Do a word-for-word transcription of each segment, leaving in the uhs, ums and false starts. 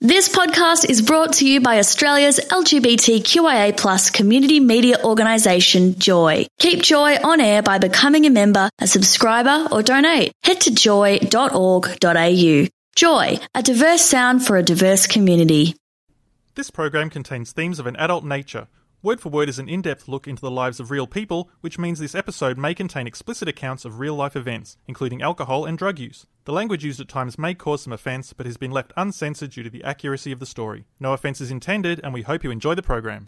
This podcast is brought to you by Australia's L G B T Q I A plus community media organisation, Joy. Keep Joy on air by becoming a member, a subscriber or donate. Head to joy dot org dot a u. Joy, a diverse sound for a diverse community. This program contains themes of an adult nature. Word for Word is an in-depth look into the lives of real people, which means this episode may contain explicit accounts of real-life events, including alcohol and drug use. The language used at times may cause some offence, but has been left uncensored due to the accuracy of the story. No offence is intended, and we hope you enjoy the program.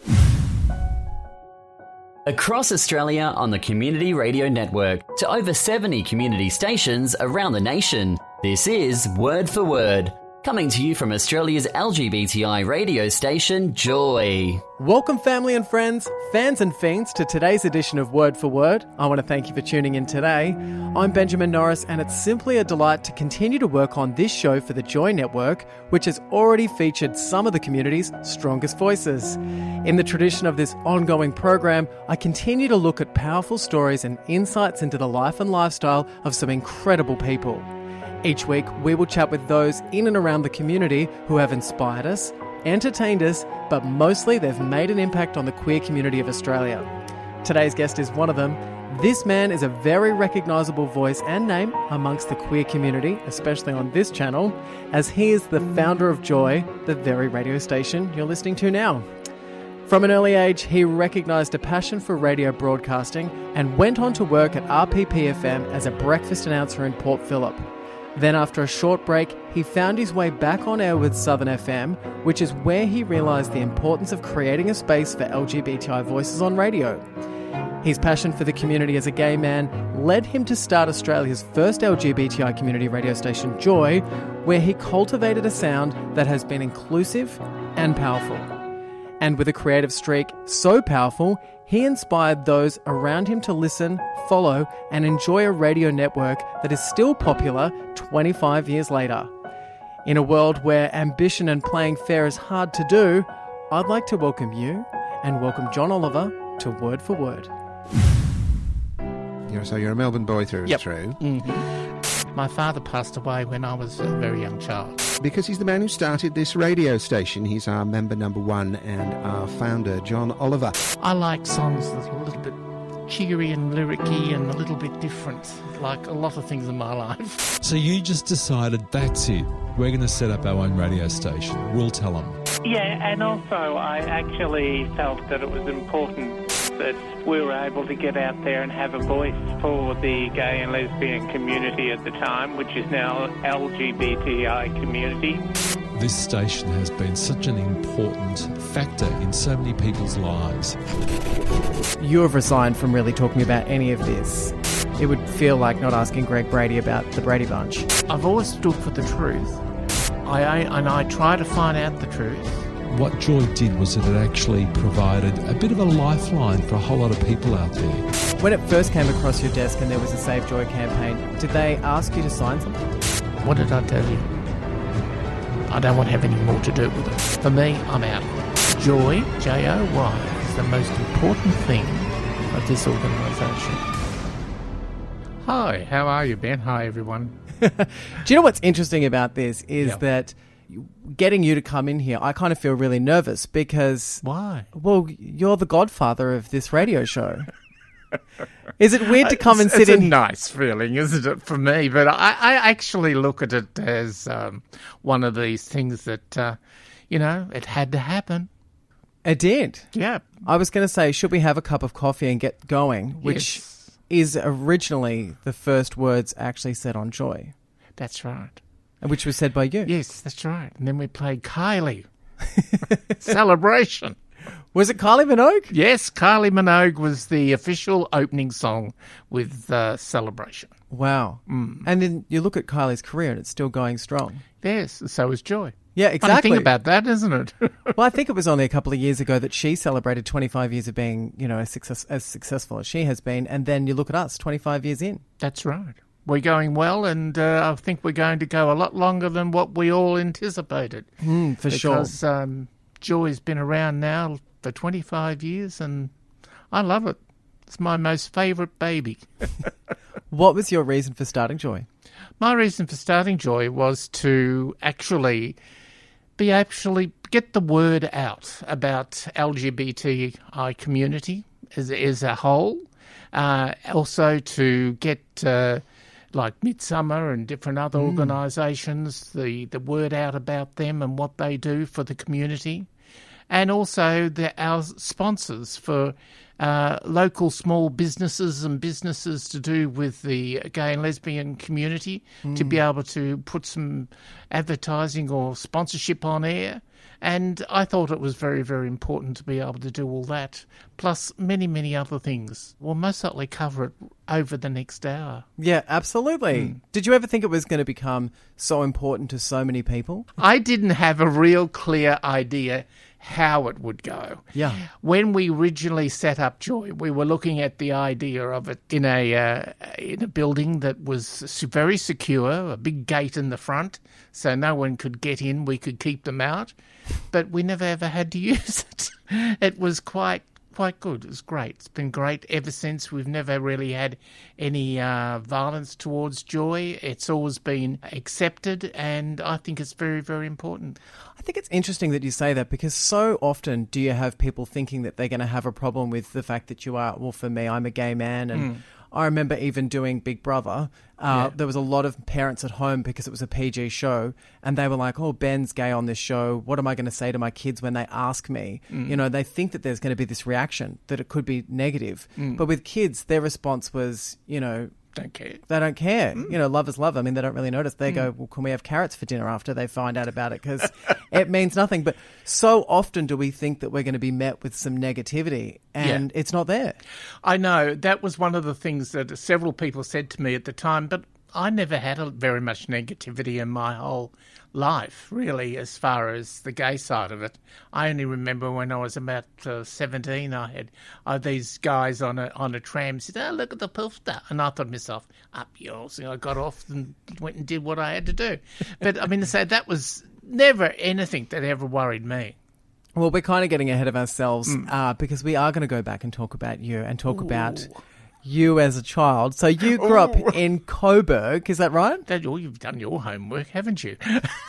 Across Australia on the Community Radio Network to over seventy community stations around the nation, this is Word for Word, coming to you from Australia's L G B T I radio station, Joy. Welcome, family and friends, fans and fiends, to today's edition of Word for Word. I want to thank you for tuning in today. I'm Benjamin Norris, and it's simply a delight to continue to work on this show for the Joy Network, which has already featured some of the community's strongest voices. In the tradition of this ongoing program, I continue to look at powerful stories and insights into the life and lifestyle of some incredible people. Each week, we will chat with those in and around the community who have inspired us, entertained us, but mostly they've made an impact on the queer community of Australia. Today's guest is one of them. This man is a very recognisable voice and name amongst the queer community, especially on this channel, as he is the founder of Joy, the very radio station you're listening to now. From an early age, he recognised a passion for radio broadcasting and went on to work at R P P F M as a breakfast announcer in Port Phillip. Then after a short break, he found his way back on air with Southern F M, which is where he realised the importance of creating a space for L G B T I voices on radio. His passion for the community as a gay man led him to start Australia's first L G B T I community radio station, Joy, where he cultivated a sound that has been inclusive and powerful. And with a creative streak so powerful, he inspired those around him to listen, follow, and enjoy a radio network that is still popular twenty-five years later. In a world where ambition and playing fair is hard to do, I'd like to welcome you and welcome John Oliver to Word for Word. You're, so you're a Melbourne boy through Yep. and through. Mm-hmm. My father passed away when I was a very young child. Because he's the man who started this radio station. He's our member number one and our founder, John Oliver. I like songs that are a little bit cheery and lyric-y and a little bit different, like a lot of things in my life. So you just decided, that's it, we're going to set up our own radio station. We'll tell them. Yeah, and also I actually felt that it was important that we were able to get out there and have a voice for the gay and lesbian community at the time, which is now L G B T I community. This station has been such an important factor in so many people's lives. You have resigned from really talking about any of this. It would feel like not asking Greg Brady about the Brady Bunch. I've always stood for the truth. I, I and I try to find out the truth. What Joy did was that it actually provided a bit of a lifeline for a whole lot of people out there. When it first came across your desk and there was a Save Joy campaign, did they ask you to sign something? What did I tell you? I don't want to have any more to do with it. For me, I'm out. Joy, J O Y, is the most important thing of this organisation. Hi, how are you, Ben? Hi, everyone. Do you know what's interesting about this is Yeah. that getting you to come in here, I kind of feel really nervous because... Why? Well, you're the godfather of this radio show. Is it weird to come and sit it's in... It's a nice feeling, isn't it, for me? But I, I actually look at it as um, one of these things that, uh, you know, it had to happen. It did. Yeah. I was going to say, should we have a cup of coffee and get going? Which Yes. is originally the first words actually said on Joy. That's right. Which was said by you. Yes, that's right. And then we played Kylie. Celebration. Was it Kylie Minogue? Yes, Kylie Minogue was the official opening song with uh, Celebration. Wow. Mm. And then you look at Kylie's career and it's still going strong. Yes, so is Joy. Yeah, Funny exactly. thing about that, isn't it? Well, I think it was only a couple of years ago that she celebrated twenty-five years of being, you know, as, success, as successful as she has been. And then you look at us, twenty-five years in. That's right. We're going well, and uh, I think we're going to go a lot longer than what we all anticipated. Mm, for sure. Because um, Joy's been around now for twenty-five years, and I love it. It's my most favourite baby. What was your reason for starting Joy? My reason for starting Joy was to actually be actually get the word out about L G B T I community as, as a whole. Uh, also to get uh, like Midsummer and different other mm. organisations, the, the word out about them and what they do for the community. And also the, our sponsors for uh, local small businesses and businesses to do with the gay and lesbian community mm. to be able to put some advertising or sponsorship on air. And I thought it was very, very important to be able to do all that, plus many, many other things. We'll most certainly cover it over the next hour. Yeah, absolutely. Mm. Did you ever think it was going to become so important to so many people? I didn't have a real clear idea how it would go. Yeah. When we originally set up Joy, we were looking at the idea of it in a uh, in a building that was very secure, a big gate in the front, so no one could get in, we could keep them out, but we never ever had to use it. It was quite quite good. It was great. It's been great ever since. We've never really had any uh, violence towards Joy. It's always been accepted, and I think it's very, very important. I think it's interesting that you say that, because so often do you have people thinking that they're going to have a problem with the fact that you are, well, for me, I'm a gay man, and mm. I remember even doing Big Brother. Uh, yeah. There was a lot of parents at home because it was a P G show, and they were like, oh, Ben's gay on this show. What am I going to say to my kids when they ask me? Mm. You know, they think that there's going to be this reaction, that it could be negative. Mm. But with kids, their response was, you know, don't care. They don't care. Mm. You know, love is love. I mean, they don't really notice. They mm. go, well, can we have carrots for dinner after they find out about it? Because it means nothing. But so often do we think that we're going to be met with some negativity, and yeah. it's not there. I know. That was one of the things that several people said to me at the time, but I never had a, very much negativity in my whole life, really, as far as the gay side of it. I only remember when I was about uh, seventeen, I had uh, these guys on a on a tram said, oh, look at the poster. And I thought to myself, up yours. And I got off and went and did what I had to do. But, I mean, so that was never anything that ever worried me. Well, we're kind of getting ahead of ourselves mm. uh, because we are going to go back and talk about you and talk Ooh. about you as a child. So you grew up in Coburg, is that right? That, oh, you've done your homework, haven't you?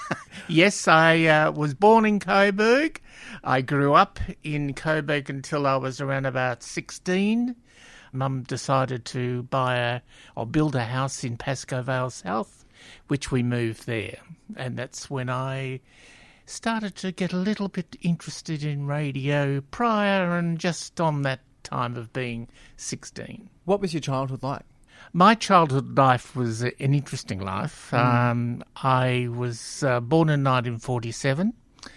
Yes, I uh, was born in Coburg. I grew up in Coburg until I was around about sixteen. Mum decided to buy a, or build a house in Pascoe Vale South, which we moved there. And that's when I started to get a little bit interested in radio prior and just on that time of being sixteen. What was your childhood like? My childhood life was an interesting life. Mm. Um, I was uh, born in nineteen forty-seven.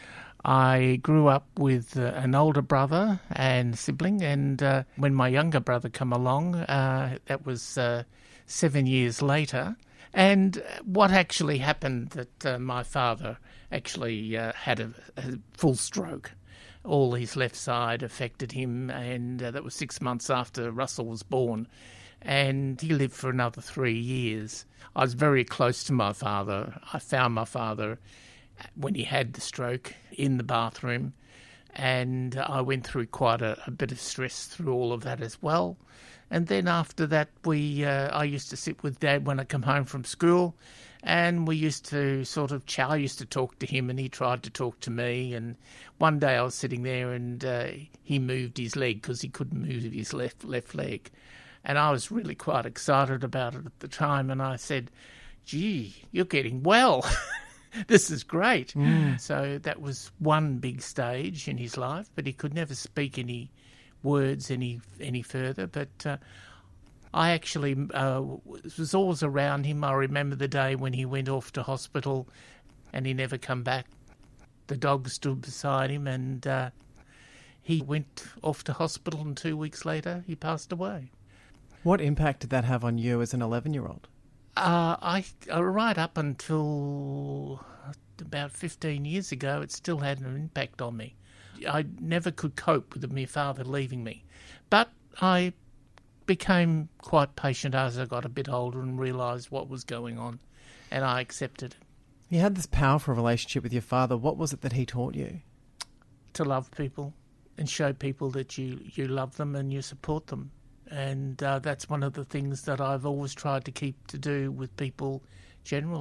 I grew up with uh, an older brother and sibling, and uh, when my younger brother came along, uh, that was uh, seven years later. And what actually happened that uh, my father actually uh, had a, a full stroke. All his left side affected him, and uh, that was six months after Russell was born. And he lived for another three years. I was very close to my father. I found my father when he had the stroke in the bathroom, and I went through quite a, a bit of stress through all of that as well. And then after that, we uh, I used to sit with Dad when I come home from school, and we used to sort of chat. I used to talk to him, and he tried to talk to me. And one day I was sitting there, and uh, he moved his leg because he couldn't move his left left leg. And I was really quite excited about it at the time. And I said, gee, you're getting well. This is great. Mm. So that was one big stage in his life, but he could never speak any words any any further. But uh, I actually uh, was always around him. I remember the day when he went off to hospital and he never come back. The dog stood beside him, and uh, he went off to hospital, and two weeks later he passed away. What impact did that have on you as an eleven-year-old? Uh, I uh, right up until about fifteen years ago, it still had an impact on me. I never could cope with my father leaving me. But I became quite patient as I got a bit older and realised what was going on, and I accepted it. You had this powerful relationship with your father. What was it that he taught you? To love people and show people that you, you love them and you support them. And uh, that's one of the things that I've always tried to keep to do with people generally.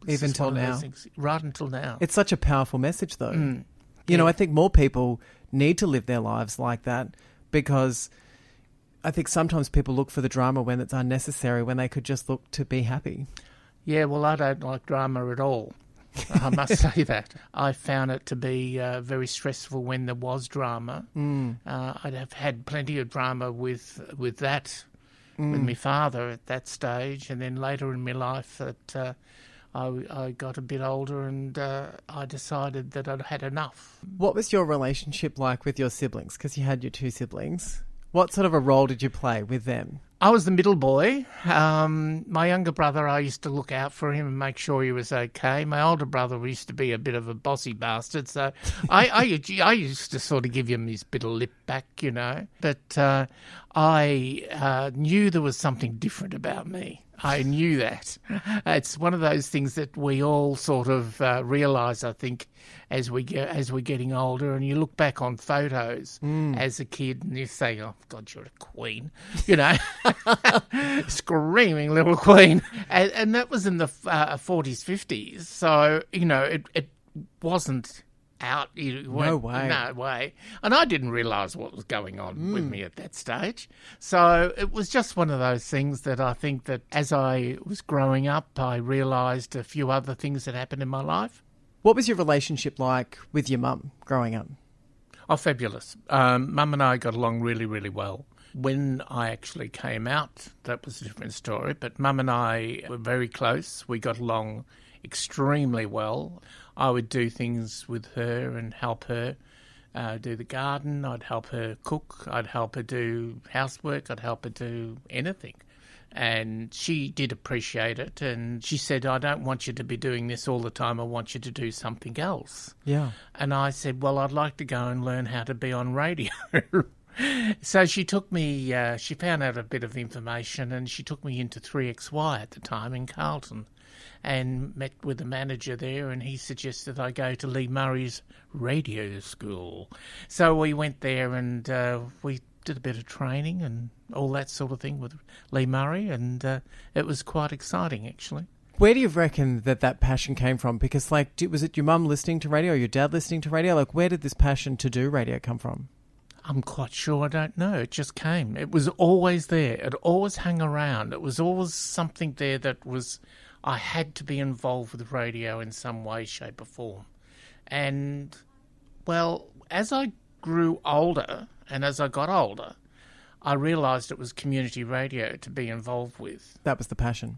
It's Even just till one of those now. things. Right until now. It's such a powerful message, though. Mm. You know, Yeah. I think more people need to live their lives like that, because I think sometimes people look for the drama when it's unnecessary, when they could just look to be happy. Yeah, well, I don't like drama at all. I must say that. I found it to be uh, very stressful when there was drama. Mm. Uh, I'd have had plenty of drama with with that, Mm. with my father at that stage, and then later in my life that uh, I, I got a bit older and uh, I decided that I'd had enough. What was your relationship like with your siblings? Because you had your two siblings. What sort of a role did you play with them? I was the middle boy. Um, my younger brother, I used to look out for him and make sure he was okay. My older brother used to be a bit of a bossy bastard, so I, I, I used to sort of give him his bit of lip back, you know. But uh, I uh, knew there was something different about me. I knew that. It's one of those things that we all sort of uh, realise, I think, as we get as we're getting older, and you look back on photos Mm. as a kid, and you say, "Oh God, you're a queen," you know, screaming little queen, and, and that was in the uh, forties, fifties. So you know, it it wasn't out. It No weren't- way. No way. And I didn't realise what was going on with me at that stage. So it was just one of those things that I think that as I was growing up, I realised a few other things that happened in my life. What was your relationship like with your mum growing up? Oh, fabulous. Um, Mum and I got along really, really well. When I actually came out, that was a different story, but Mum and I were very close. We got along extremely well. I would do things with her and help her uh, do the garden. I'd help her cook. I'd help her do housework. I'd help her do anything. And she did appreciate it. And she said, I don't want you to be doing this all the time. I want you to do something else. Yeah. And I said, well, I'd like to go and learn how to be on radio. So she took me, uh, she found out a bit of information, and she took me into three X Y at the time in Carlton and met with the manager there, and he suggested I go to Lee Murray's radio school. So we went there and uh, we did a bit of training and all that sort of thing with Lee Murray, and uh, it was quite exciting, actually. Where do you reckon that that passion came from? Because, like, did- was it your mum listening to radio or your dad listening to radio? Like, where did this passion to do radio come from? I'm quite sure I don't know. It just came. It was always there. It always hung around. It was always something there that was... I had to be involved with radio in some way, shape or form. And, well, as I grew older and as I got older, I realised it was community radio to be involved with. That was the passion.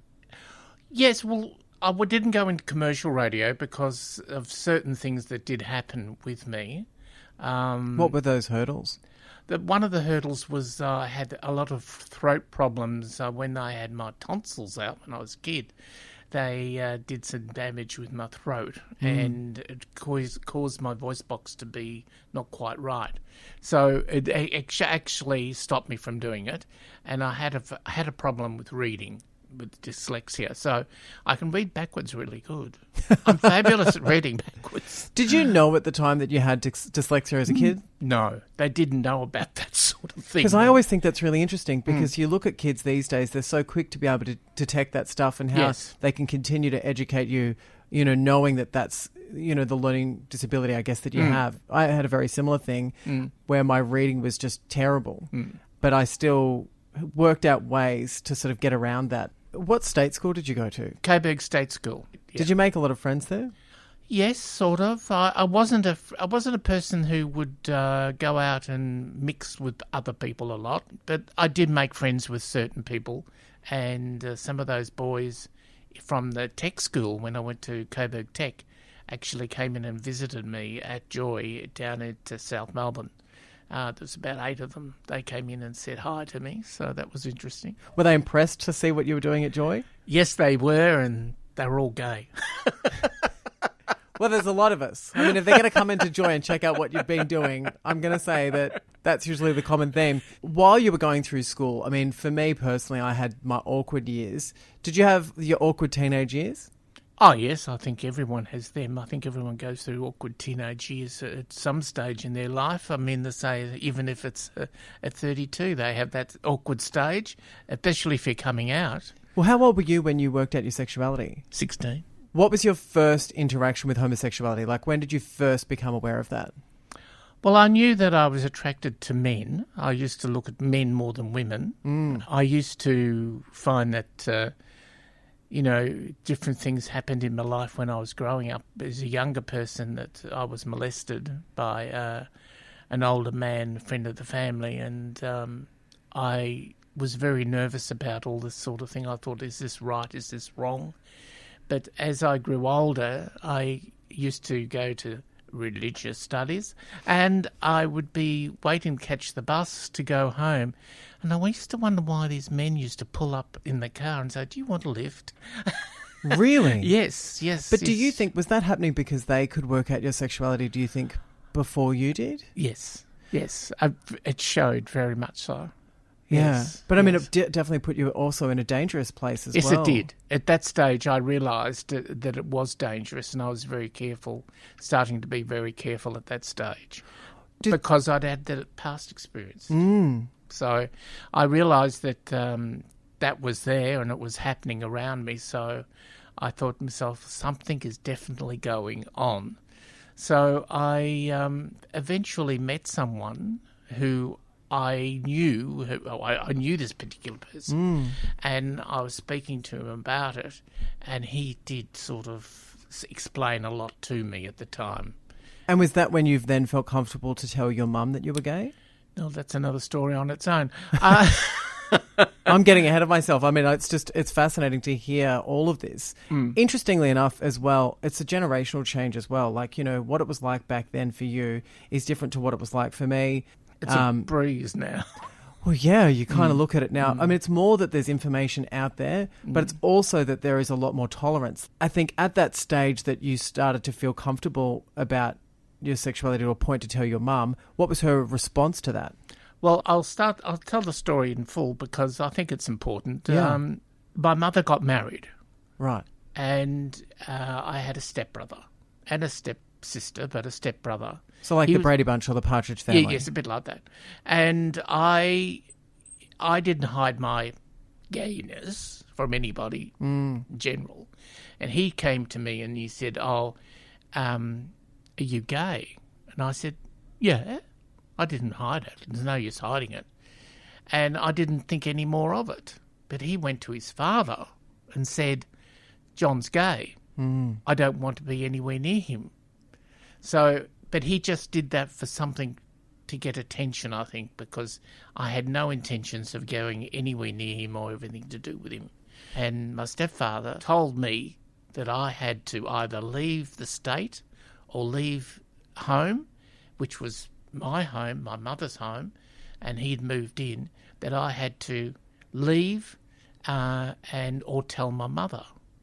Yes, well, I w- didn't go into commercial radio because of certain things that did happen with me. Um, What were those hurdles? The, one of the hurdles was uh, I had a lot of throat problems uh, when I had my tonsils out when I was a kid. They uh, did some damage with my throat, Mm. and it caused, caused my voice box to be not quite right. So it, it actu- actually stopped me from doing it, and I had a, I had a problem with reading, with dyslexia. So I can read backwards really good. I'm fabulous at reading backwards. Did you know at the time that you had dys- dyslexia as a kid? No, they didn't know about that sort of thing. Because I always think that's really interesting, because you look at kids these days, they're so quick to be able to detect that stuff and how Yes. they can continue to educate you, you know, knowing that that's, you know, the learning disability, I guess, that you Mm. have. I had a very similar thing Mm. where my reading was just terrible, Mm. but I still worked out ways to sort of get around that. What state school did you go to? Coburg State School. Yeah. Did you make a lot of friends there? Yes, sort of. I, I wasn't a I wasn't a person who would uh, go out and mix with other people a lot, but I did make friends with certain people, and uh, some of those boys from the tech school when I went to Coburg Tech actually came in and visited me at Joy down at uh, South Melbourne. Uh, there was about eight of them. They came in and said hi to me, so that was interesting. Were they impressed to see what you were doing at Joy? Yes, they were, and they were all gay. Well, there's a lot of us. I mean, if they're going to come into Joy and check out what you've been doing, I'm going to say that that's usually the common theme. While you were going through school, I mean, for me personally, I had my awkward years. Did you have your awkward teenage years? Oh, yes, I think everyone has them. I think everyone goes through awkward teenage years at some stage in their life. I mean, they say even if it's uh, at thirty-two, they have that awkward stage, especially if you're coming out. Well, how old were you when you worked out your sexuality? sixteen. What was your first interaction with homosexuality? Like, when did you first become aware of that? Well, I knew that I was attracted to men. I used to look at men more than women. Mm. I used to find that, uh, you know, different things happened in my life when I was growing up. As a younger person, that I was molested by uh, an older man, a friend of the family, and um, I was very nervous about all this sort of thing. I thought, is this right? Is this wrong? But as I grew older, I used to go to religious studies, and I would be waiting to catch the bus to go home, and I used to wonder why these men used to pull up in the car and say, do you want a lift? Really? Yes, yes. But yes. do you think, was that happening because they could work out your sexuality, do you think, before you did? Yes, yes. I, it showed very much so. Yeah, Yes, but I mean, yes. it d- definitely put you also in a dangerous place as Yes, well. it did. At that stage, I realised that, that it was dangerous, and I was very careful, starting to be very careful at that stage, Did- because I'd had that past experience. Mm. So I realised that um, that was there and it was happening around me, so I thought to myself, something is definitely going on. So I um, eventually met someone who I knew, who, I, I knew this particular person, Mm. and I was speaking to him about it, and he did sort of s- explain a lot to me at the time. And was that when you've then felt comfortable to tell your mum that you were gay? No, that's another story on its own. Uh, I'm getting ahead of myself. I mean, it's just, it's fascinating to hear all of this. Mm. Interestingly enough as well, it's a generational change as well. Like, you know, what it was like back then for you is different to what it was like for me. It's Um, a breeze now. Well, yeah, you kind of Mm. look at it now. I mean, it's more that there's information out there, but it's also that there is a lot more tolerance. I think at that stage that you started to feel comfortable about your sexuality to a point to tell your mum, what was her response to that? Well, I'll start. I'll tell the story in full because I think it's important. Yeah. Um, my mother got married, Right. and uh, I had a stepbrother and a stepsister, but a stepbrother. So like He the was- Brady Bunch or the Partridge Family. Yeah, yes, a bit like that. And I, I didn't hide my gayness from anybody Mm. in general. And he came to me and he said, "Oh, um, are you gay?" And I said, "Yeah." I didn't hide it. There's no use hiding it. And I didn't think any more of it. But he went to his father and said, "John's gay. Mm. I don't want to be anywhere near him." So, but he just did that for something to get attention, I think, because I had no intentions of going anywhere near him or anything to do with him. And my stepfather told me that I had to either leave the state or leave home, which was my home, my mother's home, and he'd moved in, that I had to leave uh, and or tell my mother.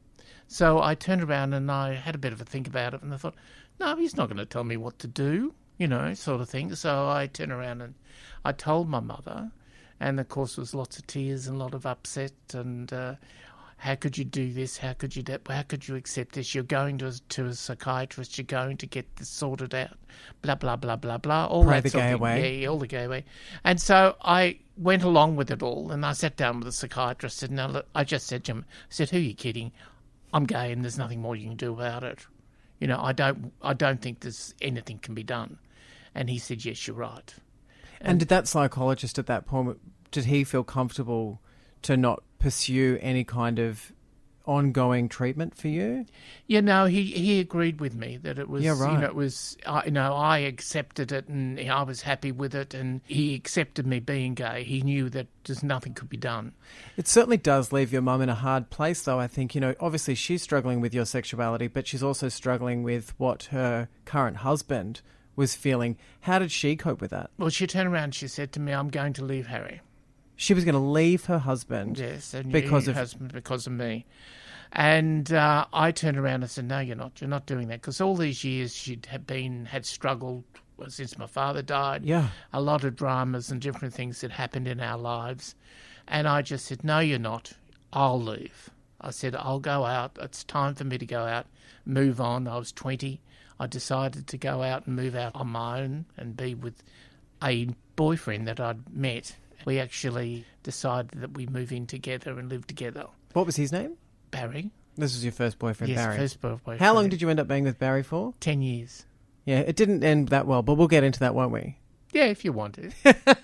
So I turned around and I had a bit of a think about it, and I thought, no, he's not going to tell me what to do, you know, sort of thing. So I turned around and I told my mother, and of course there was lots of tears and a lot of upset, and uh, how could you do this? How could you that? How could you accept this? You're going to a, to a psychiatrist. You're going to get this sorted out. Blah blah blah blah blah. All Pray that the sort gay of thing. away. Yeah, yeah, all the gay away. And so I went along with it all, and I sat down with the psychiatrist. And now look, I just said to him, I said, "Who are you kidding? I'm gay, and there's nothing more you can do about it. You know, I don't, I don't think there's anything can be done." And he said, "Yes, you're right." And did that psychologist at that point, did he feel comfortable to not pursue any kind of ongoing treatment for you? Yeah, no, he, he agreed with me that it was, Yeah, right. you know, it was, I, you know, I accepted it and I was happy with it, and he accepted me being gay. He knew that just nothing could be done. It certainly does leave your mum in a hard place, though, I think. You know, obviously she's struggling with your sexuality, but she's also struggling with what her current husband was feeling. How did she cope with that? Well, she turned around and she said to me, "I'm going to leave Harry." She was going to leave her husband. Yes, and Because your of- husband, because of me. And uh, I turned around and said, "No, you're not. You're not doing that." Because all these years she'd have been, had struggled since my father died. Yeah. A lot of dramas and different things that happened in our lives. And I just said, "No, you're not. I'll leave." I said, "I'll go out. It's time for me to go out, move on." I was twenty. I decided to go out and move out on my own and be with a boyfriend that I'd met. We actually decided that we move in together and live together. What was his name? Barry. This was your first boyfriend, yes, Barry. first boyfriend. How long did you end up being with Barry for? Ten years. Yeah, it didn't end that well, but we'll get into that, won't we? Yeah, if you want to.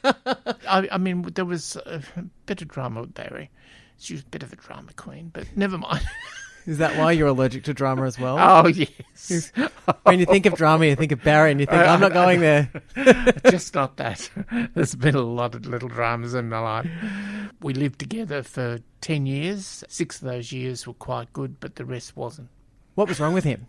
I, I mean, there was a bit of drama with Barry. She was a bit of a drama queen, but never mind. Is that why you're allergic to drama as well? Oh, yes. When you think of drama, you think of Barry and you think, I'm not going there. Just not that. There's been a lot of little dramas in my life. We lived together for ten years. Six of those years were quite good, but the rest wasn't. What was wrong with him?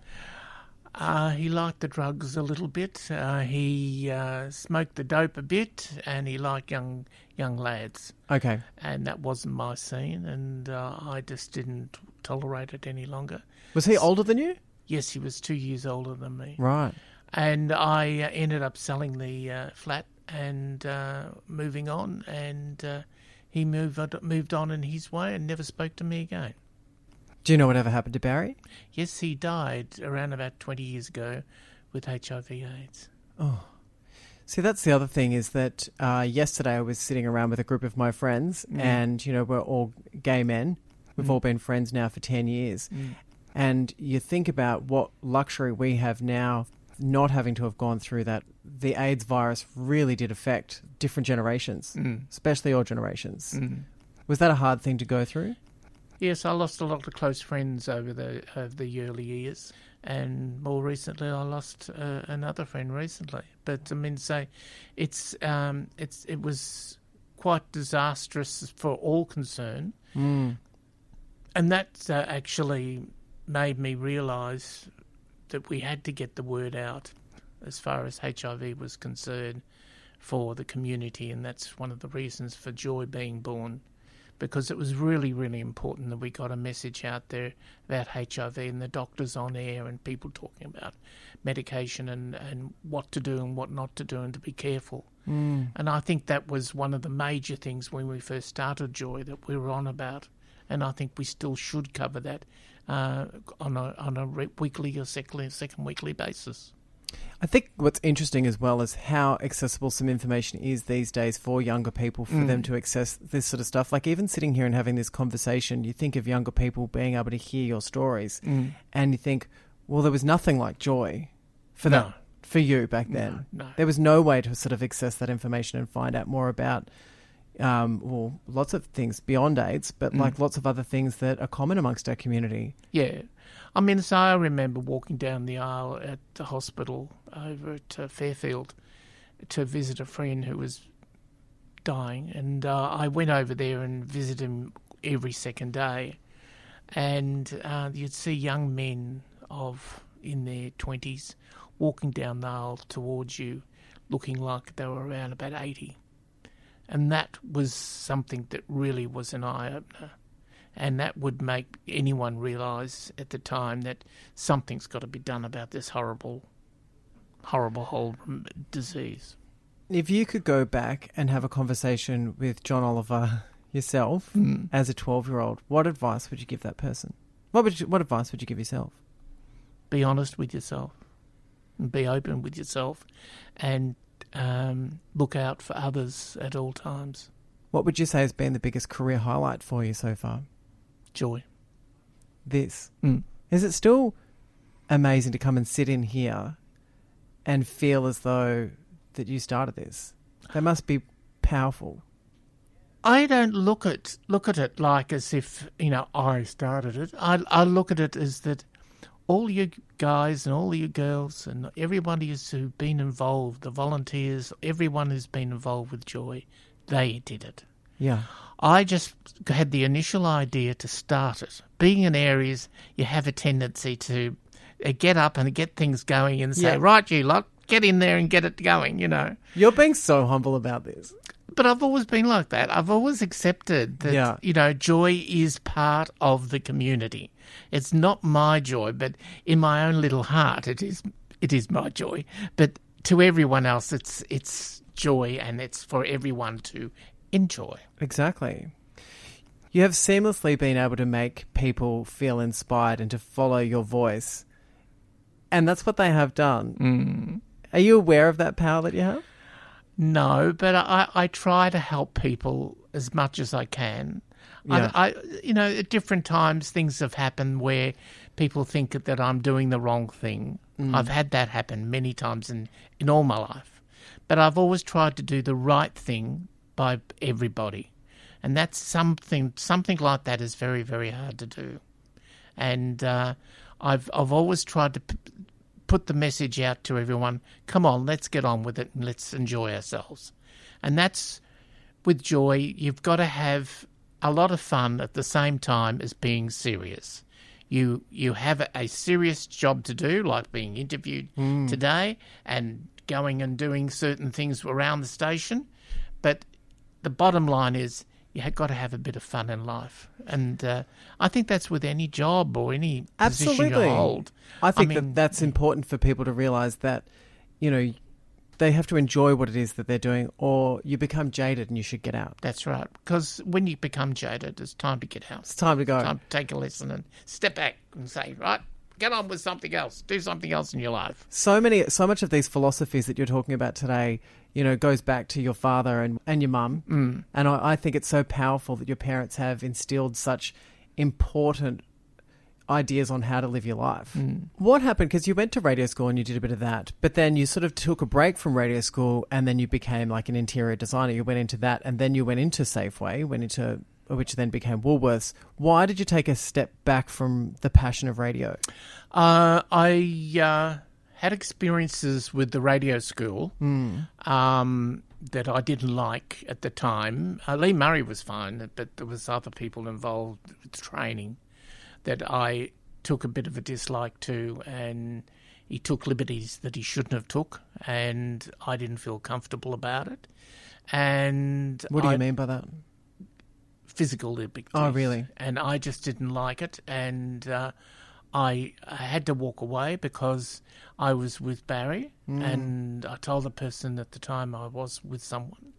Uh, he liked the drugs a little bit. Uh, he uh, smoked the dope a bit, and he liked young young lads. Okay. And that wasn't my scene, and uh, I just didn't tolerate it any longer. Was he older than you? Yes, he was two years older than me. Right. And I uh, ended up selling the uh, flat and uh, moving on, and uh, he moved moved on in his way and never spoke to me again. Do you know whatever happened to Barry? Yes, he died around about twenty years ago with H I V AIDS. Oh. See, that's the other thing is that uh, yesterday I was sitting around with a group of my friends mm. and, you know, we're all gay men. We've mm. all been friends now for ten years. Mm. And you think about what luxury we have now not having to have gone through that. The AIDS virus really did affect different generations, mm. especially your generations. Mm. Was that a hard thing to go through? Yes, I lost a lot of close friends over the over the early years, and more recently, I lost uh, another friend recently. But I mean, say, it's um, it's it was quite disastrous for all concerned, mm. and that uh, actually made me realise that we had to get the word out as far as H I V was concerned for the community, and that's one of the reasons for Joy being born. Because it was really, really important that we got a message out there about H I V and the doctors on air and people talking about medication and, and what to do and what not to do and to be careful. Mm. And I think that was one of the major things when we first started Joy that we were on about. And I think we still should cover that uh, on a on a weekly or second, second weekly basis. I think what's interesting as well is how accessible some information is these days for younger people, for mm. them to access this sort of stuff. Like even sitting here and having this conversation, you think of younger people being able to hear your stories mm. and you think, well, there was nothing like Joy for no. that for you back then. No, no. There was no way to sort of access that information and find out more about, um, well, lots of things beyond AIDS, but mm. like lots of other things that are common amongst our community. Yeah. I mean, so I remember walking down the aisle at the hospital over at uh, Fairfield to visit a friend who was dying, and uh, I went over there and visited him every second day, and uh, you'd see young men of in their twenties walking down the aisle towards you, looking like they were around about eighty, and that was something that really was an eye-opener. And that would make anyone realise at the time that something's got to be done about this horrible, horrible whole disease. If you could go back and have a conversation with John Oliver yourself mm. as a twelve-year-old, what advice would you give that person? What would you, what advice would you give yourself? Be honest with yourself. And be open with yourself. And um, look out for others at all times. What would you say has been the biggest career highlight for you so far? Joy. This. Mm. Is it still amazing to come and sit in here and feel as though that you started this? That must be powerful. I don't look at look at it like as if, you know, I started it. I, I look at it as that all you guys and all you girls and everybody who's been involved, the volunteers, everyone who's been involved with Joy, they did it. Yeah. I just had the initial idea to start it. Being in areas, you have a tendency to get up and get things going and say, yeah. right, you lot, get in there and get it going, you know. You're being so humble about this. But I've always been like that. I've always accepted that, yeah. you know, Joy is part of the community. It's not my joy, but in my own little heart, it is it is my joy. But to everyone else, it's it's joy, and it's for everyone to enjoy. Exactly. You have seamlessly been able to make people feel inspired and to follow your voice. And that's what they have done. Mm. Are you aware of that power that you have? No, but I, I try to help people as much as I can. Yeah. I, I, you know, at different times things have happened where people think that I'm doing the wrong thing. Mm. I've had that happen many times in, in all my life. But I've always tried to do the right thing by everybody. And that's something, something like that is very, very hard to do. And uh, I've, I've always tried to p- put the message out to everyone, come on, let's get on with it and let's enjoy ourselves. And that's, with Joy, you've got to have a lot of fun at the same time as being serious. You you have a serious job to do, like being interviewed mm. today and going and doing certain things around the station. But the bottom line is you've got to have a bit of fun in life. And uh, I think that's with any job or any Absolutely. position you hold. I think I mean, that that's important for people to realise that, you know, they have to enjoy what it is that they're doing, or you become jaded and you should get out. That's right. Because when you become jaded, it's time to get out. It's time to go. Time to take a lesson and step back and say, right, get on with something else. Do something else in your life. So many, so much of these philosophies that you're talking about today, you know, goes back to your father and, and your mum. Mm. And I, I think it's so powerful that your parents have instilled such important ideas on how to live your life. Mm. What happened? Because you went to radio school and you did a bit of that, but then you sort of took a break from radio school and then you became like an interior designer. You went into that and then you went into Safeway, went into which then became Woolworths. Why did you take a step back from the passion of radio? Uh, I uh, had experiences with the radio school mm. um, that I didn't like at the time. Uh, Lee Murray was fine, but there was other people involved with training that I took a bit of a dislike to, and he took liberties that he shouldn't have took, and I didn't feel comfortable about it. And what do I, you mean by that? Physical liberties. Oh, really? And I just didn't like it, and uh, I, I had to walk away because I was with Barry, mm. and I told the person at the time I was with someone,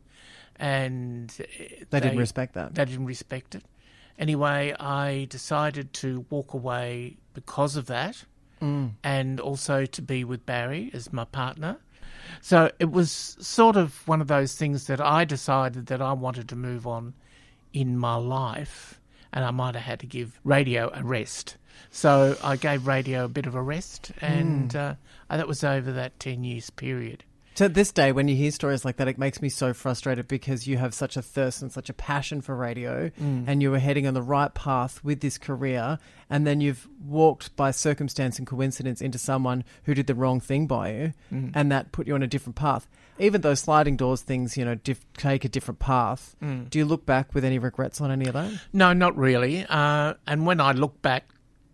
and they, they didn't respect that. They didn't respect it. Anyway, I decided to walk away because of that, mm. and also to be with Barry as my partner. So it was sort of one of those things that I decided that I wanted to move on in my life, and I might have had to give radio a rest. So I gave radio a bit of a rest, and mm. uh, that was over that ten years period. To this day, when you hear stories like that, it makes me so frustrated because you have such a thirst and such a passion for radio, mm. and you were heading on the right path with this career, and then you've walked by circumstance and coincidence into someone who did the wrong thing by you, mm. and that put you on a different path. Even though sliding doors things, you know, diff- take a different path, mm. do you look back with any regrets on any of that? No, not really. Uh, and when I look back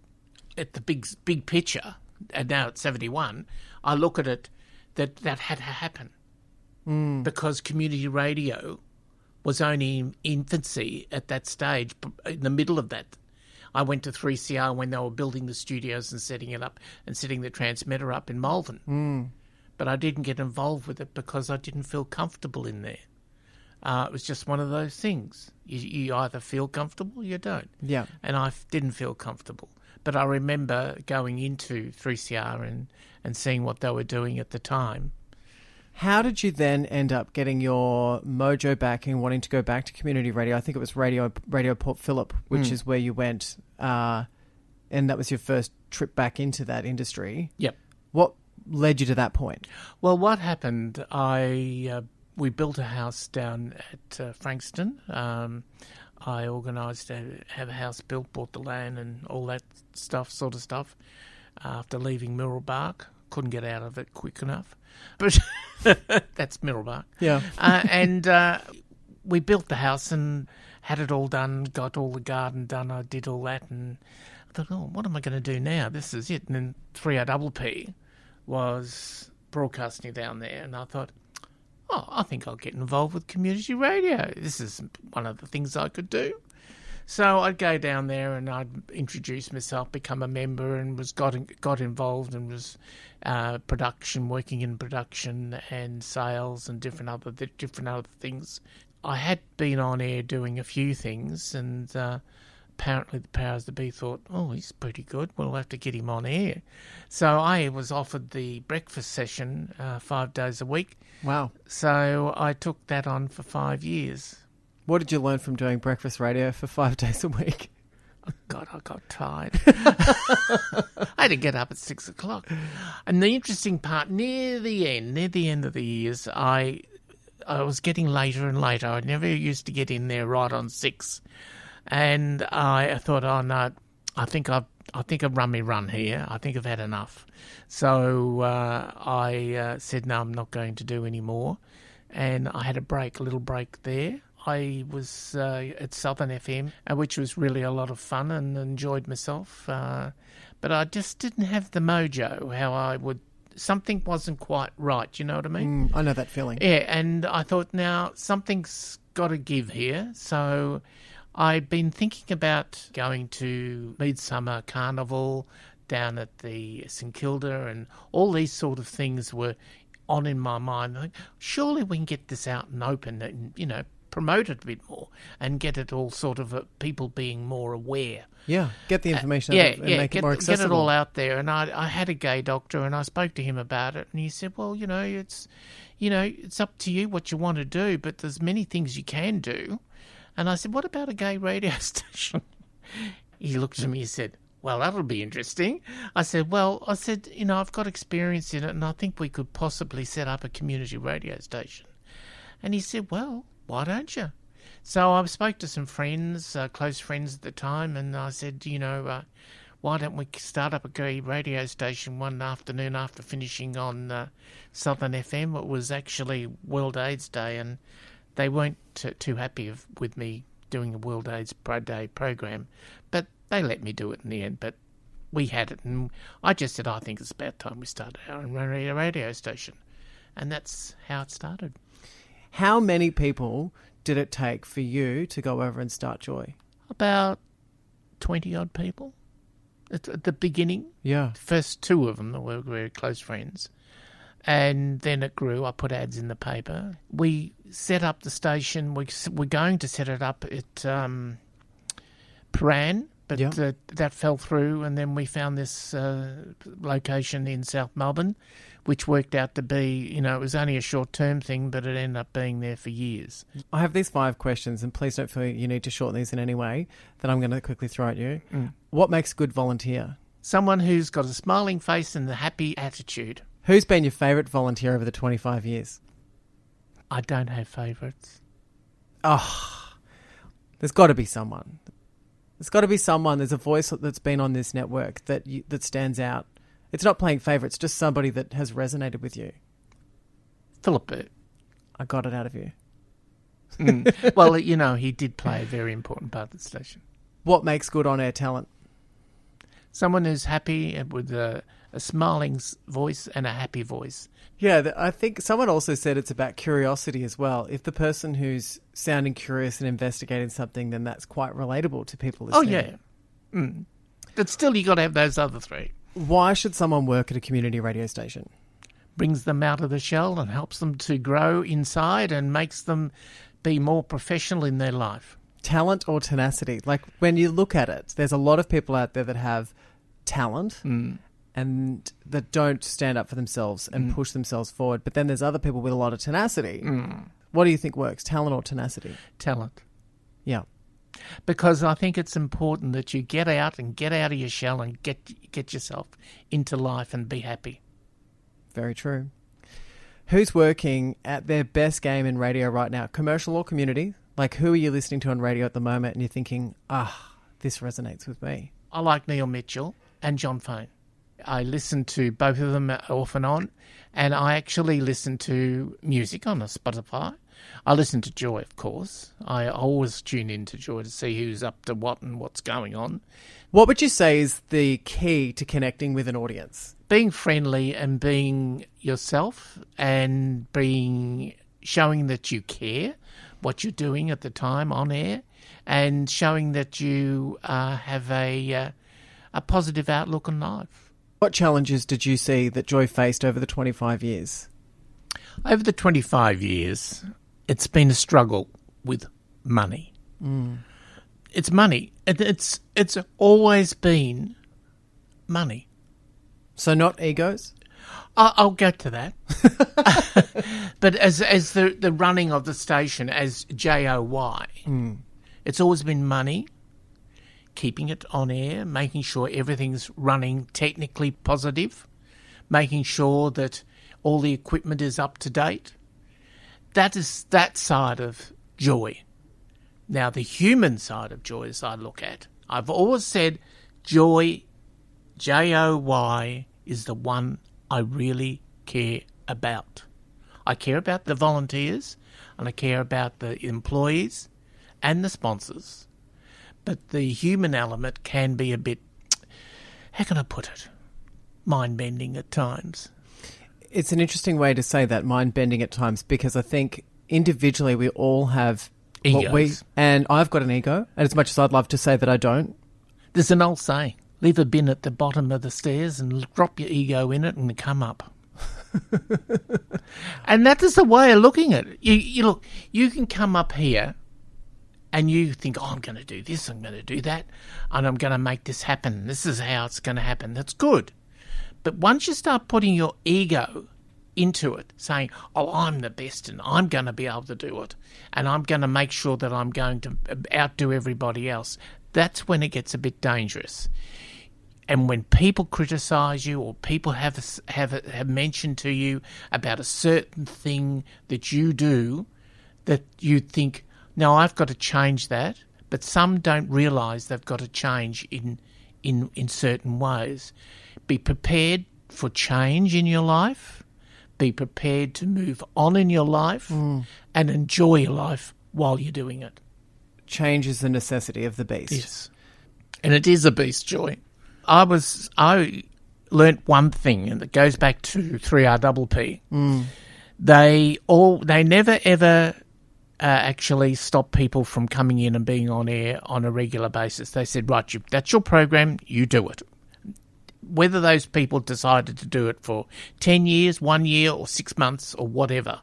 at the big big picture, and now at seventy-one, I look at it that that had to happen mm. because community radio was only in infancy at that stage, in the middle of that. I went to three C R when they were building the studios and setting it up and setting the transmitter up in Malvern. Mm. But I didn't get involved with it because I didn't feel comfortable in there. Uh, it was just one of those things. You, you either feel comfortable or you don't. Yeah. And I f- didn't feel comfortable. But I remember going into three C R and, and seeing what they were doing at the time. How did you then end up getting your mojo back and wanting to go back to community radio? I think it was Radio Radio Port Phillip, which mm. is where you went, uh, and that was your first trip back into that industry. Yep. What led you to that point? Well, what happened, I uh, we built a house down at uh, Frankston. Um, I organised to have a house built, bought the land and all that stuff, sort of stuff, after leaving Mirrabbark. Couldn't get out of it quick enough. But that's Mirrabbark. Yeah. uh, and uh, we built the house and had it all done, got all the garden done. I did all that, and I thought, oh, what am I going to do now? This is it. And then three R P P was broadcasting down there, and I thought, oh, I think I'll get involved with community radio. This is one of the things I could do. So I'd go down there and I'd introduce myself, become a member, and was got in, got involved and was uh, production, working in production and sales and different other different other things. I had been on air doing a few things, and uh, apparently the powers that be thought, oh, he's pretty good, we'll have to get him on air. So I was offered the breakfast session uh, five days a week. Wow. So I took that on for five years. What did you learn from doing breakfast radio for five days a week? Oh, God, I got tired. I had to get up at six o'clock. And the interesting part, near the end, near the end of the years, I I was getting later and later. I never used to get in there right on six. And I, I thought, oh, no, I think I've I think I've run me run here. I think I've had enough. So uh, I uh, said, no, I'm not going to do any more. And I had a break, a little break there. I was uh, at Southern F M, uh, which was really a lot of fun and enjoyed myself. Uh, but I just didn't have the mojo, how I would... Something wasn't quite right, you know what I mean? Mm, I know that feeling. Yeah, and I thought, now, something's got to give here. So I'd been thinking about going to Midsummer Carnival down at the St Kilda, and all these sort of things were on in my mind. Like, surely we can get this out and open and, you know, promote it a bit more and get it all sort of uh, people being more aware. Yeah, get the information uh, out yeah, and yeah, make get, it more accessible. Get it all out there. And I, I had a gay doctor and I spoke to him about it, and he said, well, you know, it's, you know, it's up to you what you want to do, but there's many things you can do. And I said, what about a gay radio station? He looked at me and said, well, that'll be interesting. I said, well, I said, you know, I've got experience in it and I think we could possibly set up a community radio station. And he said, well, why don't you? So I spoke to some friends, uh, close friends at the time, and I said, you know, uh, why don't we start up a gay radio station one afternoon after finishing on uh, Southern F M? It was actually World AIDS Day, and they weren't t- too happy of, with me doing a World AIDS Day program, but they let me do it in the end. But we had it, and I just said, I think it's about time we started our own radio, radio station. And that's how it started. How many people did it take for you to go over and start Joy? About twenty-odd people at, at the beginning. Yeah. The first two of them were very close friends. And then it grew. I put ads in the paper. We set up the station. We, we're going to set it up at um, Prahran, but yeah. uh, that fell through. And then we found this uh, location in South Melbourne, which worked out to be, you know, it was only a short-term thing, but it ended up being there for years. I have these five questions, and please don't feel you need to shorten these in any way, that I'm going to quickly throw at you. Mm. What makes a good volunteer? Someone who's got a smiling face and a happy attitude. Who's been your favourite volunteer over the twenty-five years? I don't have favourites. Oh, there's got to be someone. There's got to be someone. There's a voice that's been on this network that you, that stands out. It's not playing favourites, just somebody that has resonated with you. Philip Burt. I got it out of you. Mm. Well, you know, he did play a very important part of the station. What makes good on-air talent? Someone who's happy with a, a smiling voice and a happy voice. Yeah, I think someone also said it's about curiosity as well. If the person who's sounding curious and investigating something, then that's quite relatable to people listening. Oh, yeah. Mm. But still, you got to have those other three. Why should someone work at a community radio station? Brings them out of the shell and helps them to grow inside and makes them be more professional in their life. Talent or tenacity? Like, when you look at it, there's a lot of people out there that have talent mm. and that don't stand up for themselves and mm. push themselves forward. But then there's other people with a lot of tenacity. Mm. What do you think works, talent or tenacity? Talent. Yeah. Because I think it's important that you get out and get out of your shell and get get yourself into life and be happy. Very true. Who's working at their best game in radio right now, commercial or community? Like, who are you listening to on radio at the moment and you're thinking, ah, this resonates with me? I like Neil Mitchell and John Fane. I listen to both of them off and on, and I actually listen to music on a Spotify. I listen to Joy, of course. I always tune in to Joy to see who's up to what and what's going on. What would you say is the key to connecting with an audience? Being friendly and being yourself and being showing that you care what you're doing at the time on air and showing that you uh, have a uh, a positive outlook on life. What challenges did you see that Joy faced over the twenty-five years? Over the twenty-five years, it's been a struggle with money. Mm. It's money. It, it's it's always been money. So not egos? I'll, I'll get to that. But as as the, the running of the station as J O Y, mm. it's always been money, keeping it on air, making sure everything's running technically positive, making sure that all the equipment is up to date. That is that side of joy. Now, the human side of joy, as I look at, I've always said joy, J O Y, is the one I really care about. I care about the volunteers and I care about the employees and the sponsors. But the human element can be a bit, how can I put it, mind-bending at times. It's an interesting way to say that, mind-bending at times, because I think individually we all have egos. What we, and I've got an ego, and as much as I'd love to say that I don't. There's an old saying, leave a bin at the bottom of the stairs and drop your ego in it and come up. And that is the way of looking at it. You, you look, you can come up here and you think, oh, I'm going to do this, I'm going to do that, and I'm going to make this happen. This is how it's going to happen. That's good. But once you start putting your ego into it, saying, oh, I'm the best and I'm going to be able to do it, and I'm going to make sure that I'm going to outdo everybody else, that's when it gets a bit dangerous. And when people criticise you, or people have have have mentioned to you about a certain thing that you do, that you think, no, I've got to change that. But some don't realise they've got to change in in in certain ways. Be prepared for change in your life. Be prepared to move on in your life mm. and enjoy your life while you're doing it. Change is the necessity of the beast. Yes, and it is a beast, Joy. I was I learnt one thing, and it goes back to three R P P. Mm. They all they never ever uh, actually stop people from coming in and being on air on a regular basis. They said, right, you, that's your program, you do it. Whether those people decided to do it for ten years, one year, or six months, or whatever,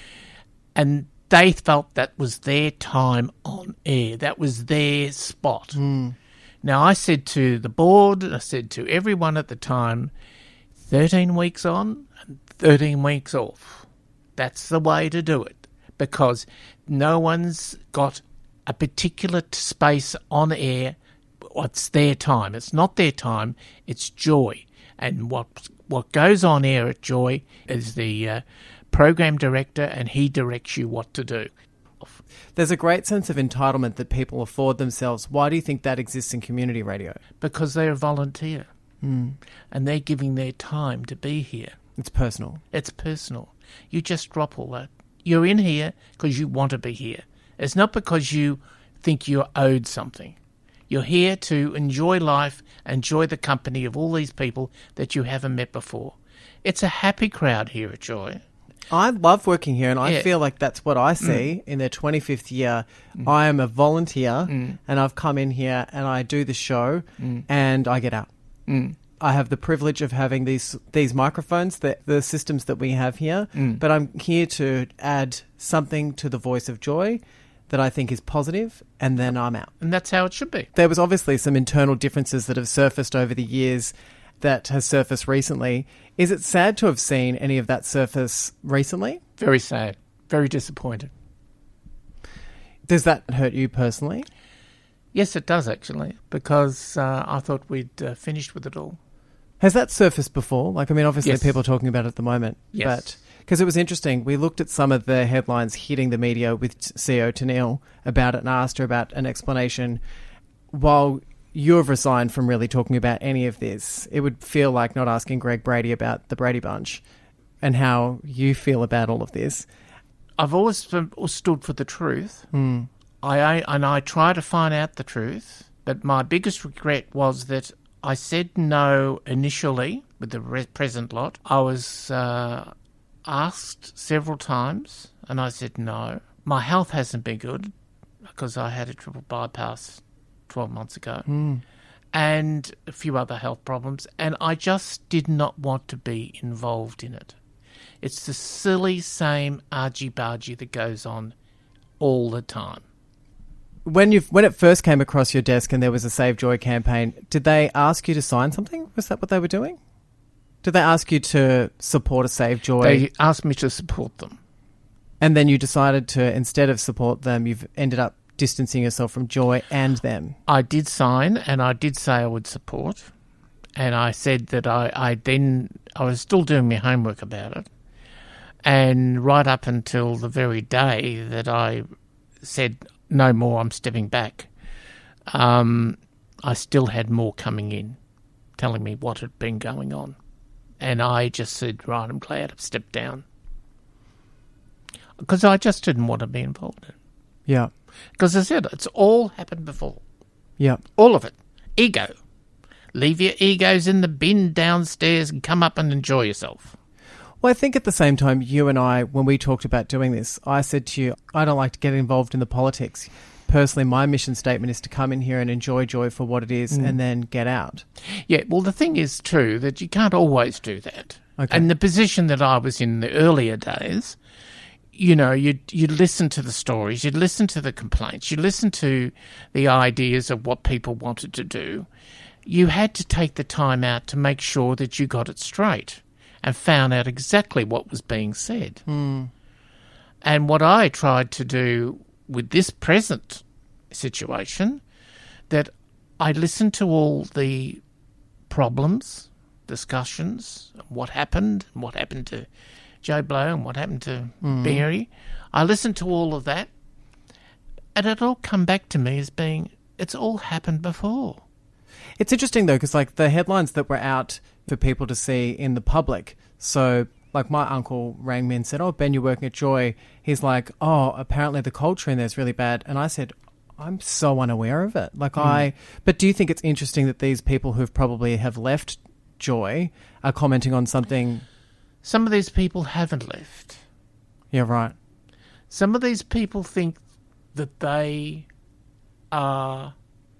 and they felt that was their time on air. That was their spot. Mm. Now, I said to the board, I said to everyone at the time, thirteen weeks on and thirteen weeks off. That's the way to do it, because no one's got a particular space on air. It's their time. It's not their time. It's Joy. And what what goes on air at Joy is the uh, program director, and he directs you what to do. There's a great sense of entitlement that people afford themselves. Why do you think that exists in community radio? Because they're a volunteer. Mm. And they're giving their time to be here. It's personal. It's personal. You just drop all that. You're in here because you want to be here. It's not because you think you're owed something. You're here to enjoy life, enjoy the company of all these people that you haven't met before. It's a happy crowd here at Joy. I love working here, and I yeah. feel like that's what I see mm. in their twenty-fifth year. Mm. I am a volunteer, mm. and I've come in here and I do the show, mm. and I get out. Mm. I have the privilege of having these these microphones, the, the systems that we have here, mm. but I'm here to add something to the voice of Joy that I think is positive, and then I'm out. And that's how it should be. There was obviously some internal differences that have surfaced over the years that has surfaced recently. Is it sad to have seen any of that surface recently? Very sad. Very disappointed. Does that hurt you personally? Yes, it does, actually, because uh, I thought we'd uh, finished with it all. Has that surfaced before? Like, I mean, obviously yes. people are talking about it at the moment. Yes. But because it was interesting, we looked at some of the headlines hitting the media with C E O Tennille about it and asked her about an explanation. While you have resigned from really talking about any of this, it would feel like not asking Greg Brady about the Brady Bunch and how you feel about all of this. I've always stood for the truth. Mm. I, I and I try to find out the truth, but my biggest regret was that I said no initially with the present lot. I was uh, asked several times, and I said no. My health hasn't been good because I had a triple bypass twelve months ago, mm. and a few other health problems, and I just did not want to be involved in it. It's the silly same argy-bargy that goes on all the time. When you when it first came across your desk and there was a Save Joy campaign, did they ask you to sign something? Was that what they were doing? Did they ask you to support a Save Joy? They asked me to support them. And then you decided to, instead of support them, you've ended up distancing yourself from Joy and them. I did sign, and I did say I would support, and I said that I, I then, I was still doing my homework about it, and right up until the very day that I said, no more, I'm stepping back, um, I still had more coming in, telling me what had been going on. And I just said, right, I'm glad I've stepped down. Because I just didn't want to be involved in it. Yeah. Because as I said, it's all happened before. Yeah. All of it. Ego. Leave your egos in the bin downstairs and come up and enjoy yourself. Well, I think at the same time, you and I, when we talked about doing this, I said to you, I don't like to get involved in the politics. Personally, my mission statement is to come in here and enjoy Joy for what it is mm. and then get out. Yeah, well, the thing is, true, that you can't always do that. Okay. And the position that I was in the earlier days, you know, you'd, you'd listen to the stories, you'd listen to the complaints, you'd listen to the ideas of what people wanted to do. You had to take the time out to make sure that you got it straight and found out exactly what was being said. Mm. And what I tried to do with this present situation, that I listened to all the problems, discussions, what happened, what happened to Joe Blow and what happened to mm. Barry. I listened to all of that, and it all come back to me as being, it's all happened before. It's interesting, though, because like the headlines that were out for people to see in the public, so like my uncle rang me and said, oh, Ben, you're working at Joy. He's like, oh, apparently the culture in there is really bad. And I said, I'm so unaware of it. Like mm. I, but do you think it's interesting that these people who've probably have left Joy are commenting on something? Some of these people haven't left. Yeah, right. Some of these people think that they are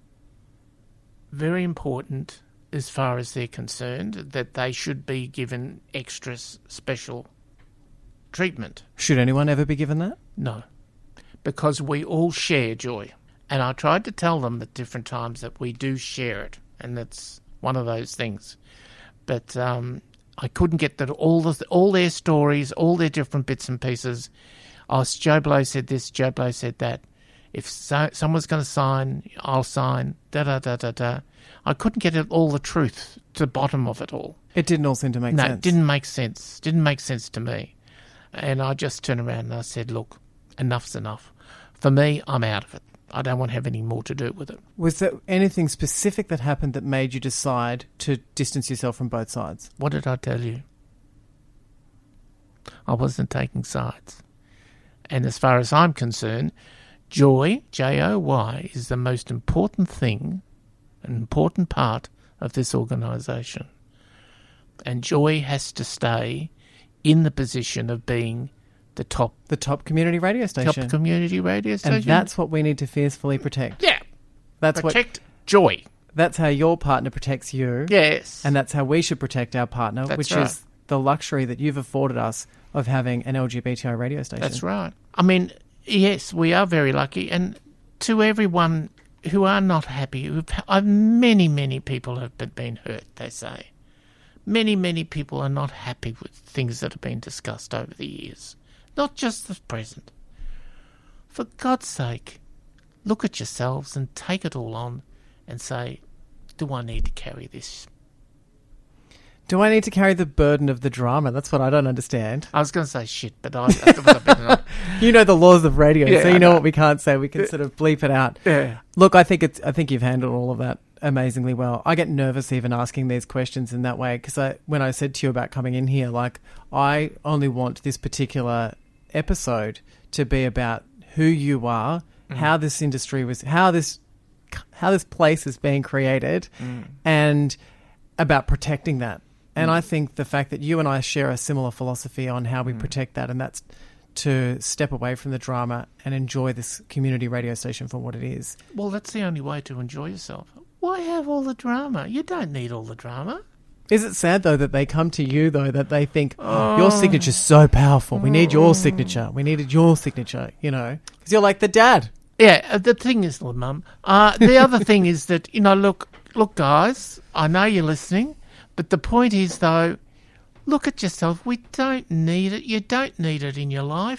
very important as far as they're concerned, that they should be given extra special treatment. Should anyone ever be given that? No, because we all share Joy. And I tried to tell them at different times that we do share it, and that's one of those things. But um, I couldn't get that all the all their stories, all their different bits and pieces. Oh, Joe Blow said this, Joe Blow said that. If so, someone's going to sign, I'll sign, da-da-da-da-da. I couldn't get it, all the truth to the bottom of it all. It didn't all seem to make no, sense. No, it didn't make sense. Didn't make sense to me. And I just turned around and I said, look, enough's enough. For me, I'm out of it. I don't want to have any more to do with it. Was there anything specific that happened that made you decide to distance yourself from both sides? What did I tell you? I wasn't taking sides. And as far as I'm concerned, Joy, J O Y, is the most important thing, an important part of this organisation. And Joy has to stay in the position of being the top... The top community radio station. Top community radio station. And that's what we need to fiercely protect. Yeah. That's protect what, Joy. That's how your partner protects you. Yes. And that's how we should protect our partner, that's which right. is the luxury that you've afforded us of having an L G B T I radio station. That's right. I mean, yes, we are very lucky. And to everyone who are not happy, who've, uh, many, many people have been hurt, they say. Many, many people are not happy with things that have been discussed over the years. Not just the present. For God's sake, look at yourselves and take it all on and say, do I need to carry this? Do I need to carry the burden of the drama? That's what I don't understand. I was going to say shit, but I... I better not. You know the laws of radio, yeah, so you I know, know what we can't say. We can yeah. sort of bleep it out. Yeah. Look, I think it's. I think you've handled all of that amazingly well. I get nervous even asking these questions in that way because I, when I said to you about coming in here, like, I only want this particular episode to be about who you are, mm. how this industry was, how this, how this place is being created, mm. and about protecting that. And mm. I think the fact that you and I share a similar philosophy on how we mm. protect that, and that's to step away from the drama and enjoy this community radio station for what it is. Well, that's the only way to enjoy yourself. Why have all the drama? You don't need all the drama. Is it sad, though, that they come to you, though, that they think, oh, your signature's so powerful. We need your signature. We needed your signature, you know, because you're like the dad. Yeah, the thing is, little mum, uh, the other thing is that, you know, look, look, guys, I know you're listening, but the point is, though, look at yourself. We don't need it. You don't need it in your life.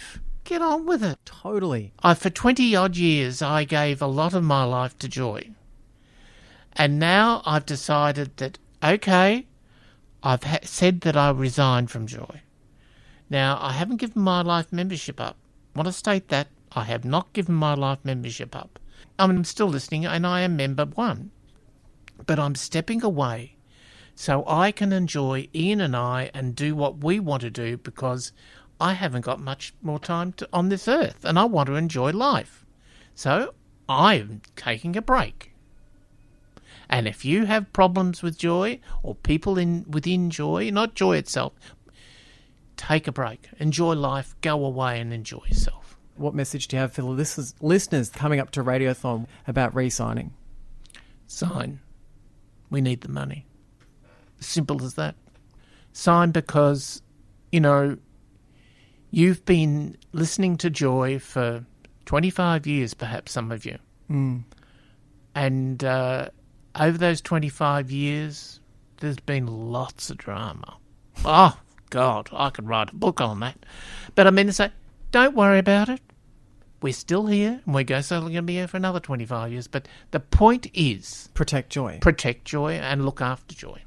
get on with it. Totally. I, for twenty-odd years, I gave a lot of my life to Joy. And now I've decided that, okay, I've ha- said that I resigned from Joy. Now, I haven't given my life membership up. I want to state that. I have not given my life membership up. I mean, I'm still listening, and I am member one. But I'm stepping away so I can enjoy Ian and I and do what we want to do, because I haven't got much more time to, on this earth, and I want to enjoy life. So I'm taking a break. And if you have problems with Joy, or people in within Joy, not Joy itself, take a break. Enjoy life. Go away and enjoy yourself. What message do you have for the listeners, listeners coming up to Radiothon about re-signing? Sign. We need the money. Simple as that. Sign because, you know, you've been listening to Joy for twenty-five years, perhaps, some of you. Mm. And uh, over those twenty-five years, there's been lots of drama. Oh, God, I could write a book on that. But I mean to say, don't worry about it. We're still here, and we're going to be here for another twenty-five years. But the point is... Protect Joy. Protect Joy and look after Joy.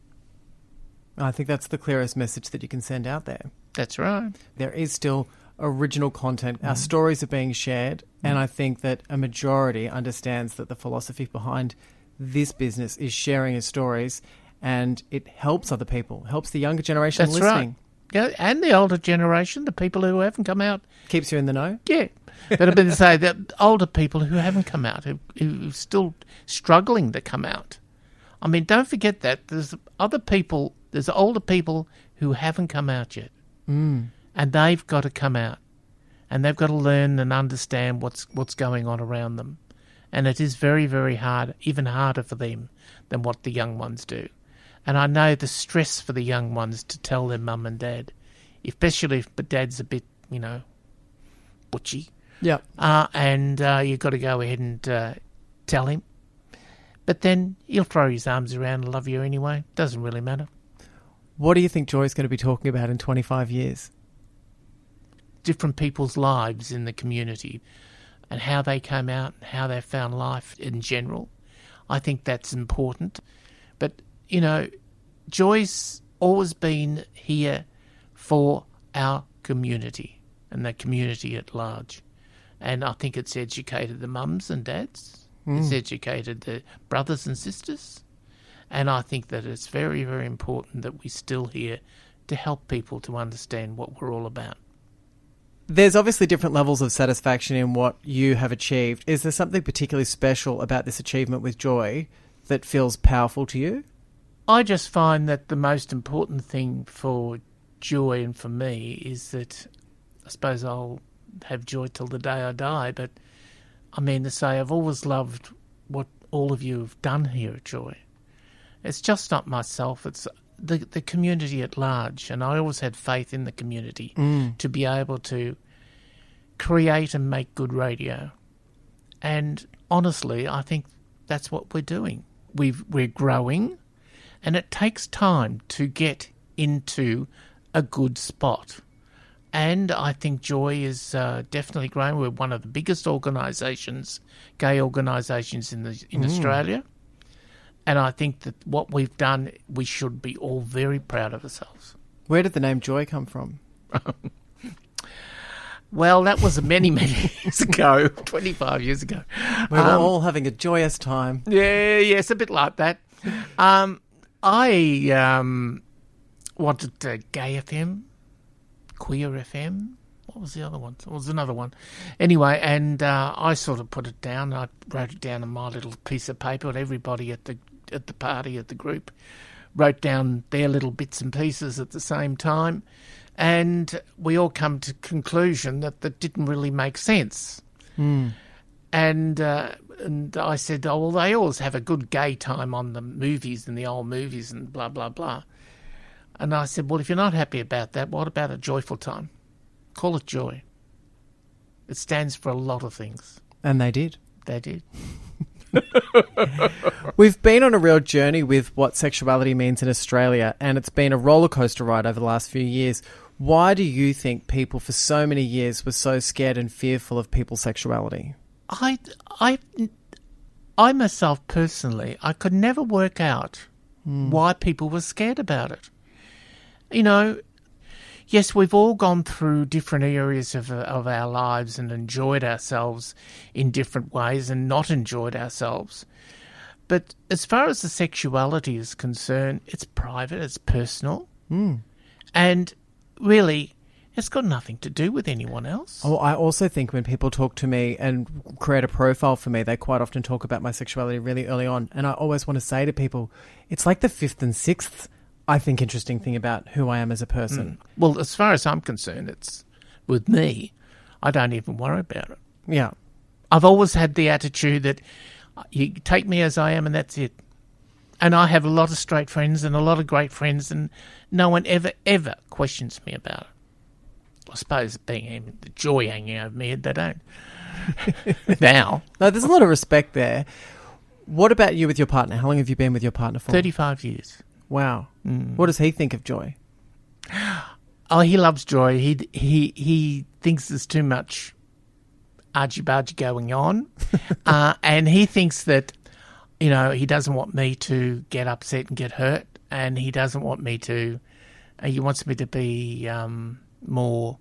I think that's the clearest message that you can send out there. That's right. There is still original content. Mm. Our stories are being shared, mm. and I think that a majority understands that the philosophy behind this business is sharing your stories, and it helps other people, helps the younger generation That's listening. Right. Yeah, and the older generation, the people who haven't come out. Keeps you in the know? Yeah. But I've been to say that older people who haven't come out, who, who are still struggling to come out. I mean, don't forget that. There's other people, there's older people who haven't come out yet. Mm. And they've got to come out. And they've got to learn and understand what's what's going on around them. And it is very, very hard, even harder for them than what the young ones do. And I know the stress for the young ones to tell their mum and dad, especially if the dad's a bit, you know, butchy. Yeah. Uh, and uh, you've got to go ahead and uh, tell him. But then he'll throw his arms around and love you anyway. Doesn't really matter. What do you think Joy's going to be talking about in twenty-five years? Different people's lives in the community and how they came out and how they found life in general. I think that's important. But, you know, Joy's always been here for our community and the community at large. And I think it's educated the mums and dads. Mm. It's educated the brothers and sisters. And I think that it's very, very important that we're still here to help people to understand what we're all about. There's obviously different levels of satisfaction in what you have achieved. Is there something particularly special about this achievement with Joy that feels powerful to you? I just find that the most important thing for Joy and for me is that I suppose I'll have Joy till the day I die, but I mean to say I've always loved what all of you have done here at Joy. It's just not myself, it's the the community at large, and I always had faith in the community mm. to be able to create and make good radio. And honestly, I think that's what we're doing. We've, we're growing, and it takes time to get into a good spot. And I think Joy is uh, definitely growing. We're one of the biggest organisations, gay organisations in the in mm. Australia. And I think that what we've done, we should be all very proud of ourselves. Where did the name Joy come from? Well, that was many, many years ago, twenty-five years ago. We were um, all having a joyous time. Yeah, yes, a bit like that. Um, I um, wanted uh, Gay F M, Queer F M. What was the other one? There was another one. Anyway, and uh, I sort of put it down. I wrote it down on my little piece of paper, and everybody at the at the party, at the group, wrote down their little bits and pieces at the same time. And we all come to conclusion that that didn't really make sense. Mm. And uh, and I said, oh, well, they always have a good gay time on the movies and the old movies and blah, blah, blah. And I said, well, if you're not happy about that, what about a joyful time? Call it Joy. It stands for a lot of things. And they did. They did. We've been on a real journey with what sexuality means in Australia, and it's been a roller coaster ride over the last few years. Why do you think people for so many years were so scared and fearful of people's sexuality? I, I, I myself personally, I could never work out mm. why people were scared about it. You know, yes, we've all gone through different areas of of our lives and enjoyed ourselves in different ways and not enjoyed ourselves. But as far as the sexuality is concerned, it's private, it's personal, mm. and really, it's got nothing to do with anyone else. Oh, I also think when people talk to me and create a profile for me, they quite often talk about my sexuality really early on. And I always want to say to people, it's like the fifth and sixth, I think, interesting thing about who I am as a person. Mm. Well, as far as I'm concerned, it's with me, I don't even worry about it. Yeah. I've always had the attitude that you take me as I am and that's it. And I have a lot of straight friends and a lot of great friends, and no one ever, ever questions me about it. I suppose being the joy hanging over me, they don't. Now. No, there's a lot of respect there. What about you with your partner? How long have you been with your partner for? thirty-five years. Wow. Mm. What does he think of Joy? Oh, he loves Joy. He he he thinks there's too much argy-bargy going on. uh, and he thinks that, you know, he doesn't want me to get upset and get hurt, and he doesn't want me to, uh, he wants me to be um, more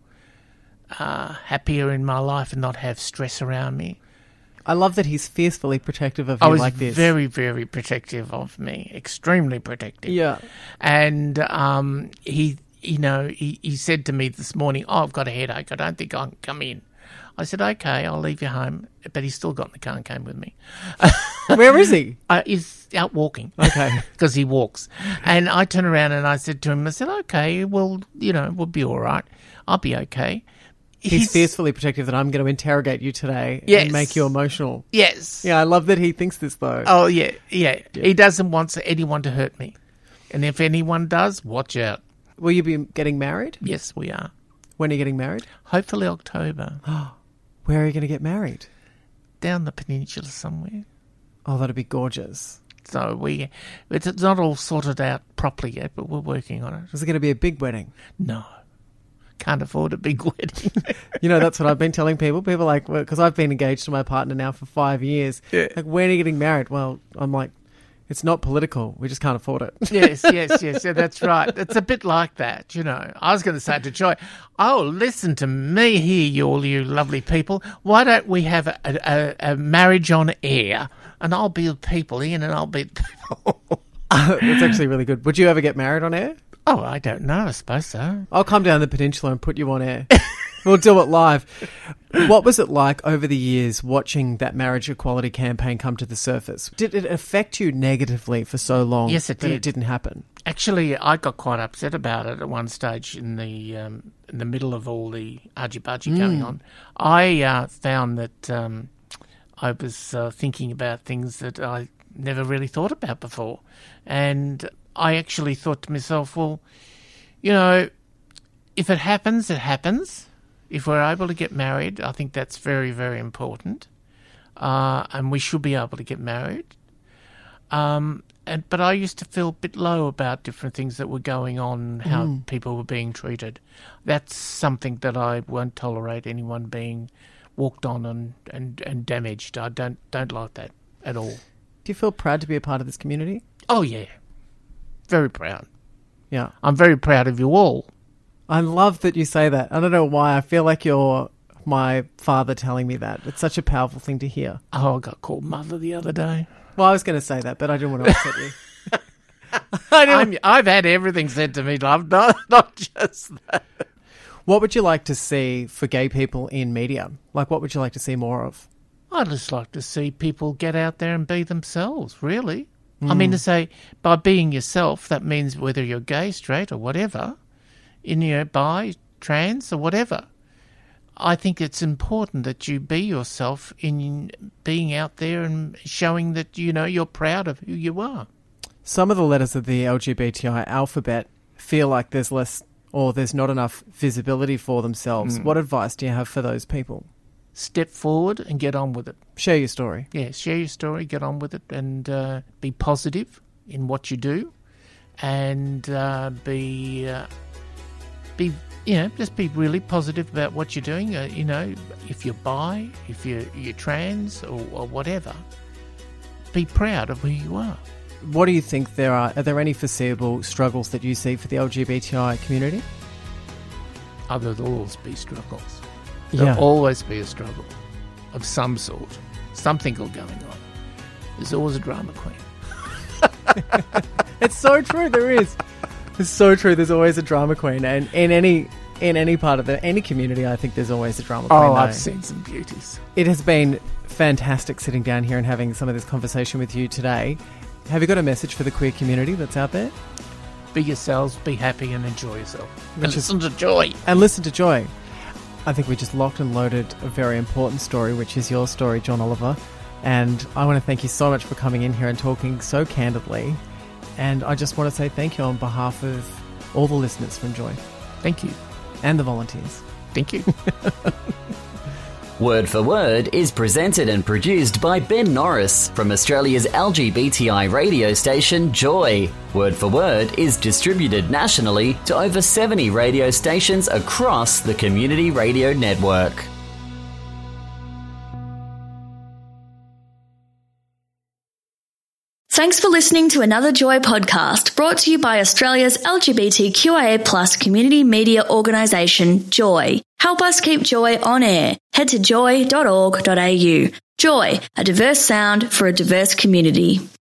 uh, happier in my life and not have stress around me. I love that he's fiercely protective of you oh, like this. very, very protective of me, extremely protective. Yeah. And um, he, you know, he, he said to me this morning, oh, I've got a headache, I don't think I can come in. I said, okay, I'll leave you home. But he's still got in the car and came with me. Where is he? Uh, he's out walking. Okay. Because he walks. And I turned around and I said to him, I said, okay, well, you know, we'll be all right. I'll be okay. He's, He's fiercely protective that I'm going to interrogate you today yes. and make you emotional. Yes. Yeah, I love that he thinks this, though. Oh, yeah, yeah, yeah. He doesn't want anyone to hurt me. And if anyone does, watch out. Will you be getting married? Yes, we are. When are you getting married? Hopefully October. Where are you going to get married? Down the peninsula somewhere. Oh, that'd be gorgeous. So we, it's not all sorted out properly yet, but we're working on it. Is it going to be a big wedding? No. Can't afford a big wedding. You know, that's what I've been telling people. People are like, because well, I've been engaged to my partner now for five years. Yeah. Like, when are you getting married? Well, I'm like, it's not political. We just can't afford it. Yes, yes, yes. Yeah, that's right. It's a bit like that, you know. I was going to say to Joy, oh, listen to me here, you all you lovely people. Why don't we have a, a, a marriage on air? And I'll be the people, Ian, and I'll be the people. That's actually really good. Would you ever get married on air? Oh, I don't know. I suppose so. I'll come down the peninsula and put you on air. We'll do it live. What was it like over the years watching that marriage equality campaign come to the surface? Did it affect you negatively for so long? Yes, it that did. It didn't happen. Actually, I got quite upset about it at one stage in the um, in the middle of all the argy-bargy mm. going on. I uh, found that um, I was uh, thinking about things that I never really thought about before. And I actually thought to myself, well, you know, if it happens, it happens. If we're able to get married, I think that's very, very important. Uh, and we should be able to get married. Um, and But I used to feel a bit low about different things that were going on, how mm. people were being treated. That's something that I won't tolerate, anyone being walked on and, and, and damaged. I don't don't like that at all. Do you feel proud to be a part of this community? Oh, yeah. Very proud. Yeah. I'm very proud of you all. I love that you say that. I don't know why. I feel like you're my father telling me that. It's such a powerful thing to hear. Oh, I got called mother the other day. Well, I was going to say that, but I didn't want to upset you. I I'm, I've had everything said to me, love, not, not just that. What would you like to see for gay people in media? Like, what would you like to see more of? I'd just like to see people get out there and be themselves, really. Mm. I mean, to say, by being yourself, that means whether you're gay, straight, or whatever, in your bi, trans, or whatever. I think it's important that you be yourself in being out there and showing that, you know, you're proud of who you are. Some of the letters of the L G B T I alphabet feel like there's less or there's not enough visibility for themselves. Mm. What advice do you have for those people? Step forward and get on with it. Share your story. Yeah, share your story, get on with it, and uh, be positive in what you do, and uh, be uh, be, you know, just be really positive about what you're doing. Uh, you know, if you're bi, if you're, you're trans or, or whatever, be proud of who you are. What do you think there are? Are there any foreseeable struggles that you see for the L G B T I community? Oh, there'll always be struggles. Yeah. There'll always be a struggle of some sort. Something going on. There's always a drama queen. It's so true. There is. It's so true. There's always a drama queen, and in any in any part of the any community, I think there's always a drama queen. Oh, though. I've seen some beauties. It has been fantastic sitting down here and having some of this conversation with you today. Have you got a message for the queer community that's out there? Be yourselves, be happy, and enjoy yourself. Which And is- listen to Joy. And listen to Joy. I think we just locked and loaded a very important story, which is your story, John Oliver. And I want to thank you so much for coming in here and talking so candidly. And I just want to say thank you on behalf of all the listeners from Joy. Thank you. And the volunteers. Thank you. Word for Word is presented and produced by Ben Norris from Australia's L G B T I radio station Joy. Word for Word is distributed nationally to over seventy radio stations across the Community Radio Network. Thanks for listening to another Joy podcast brought to you by Australia's L G B T Q I A plus community media organisation, Joy. Help us keep Joy on air. Head to joy dot org dot a u. Joy, a diverse sound for a diverse community.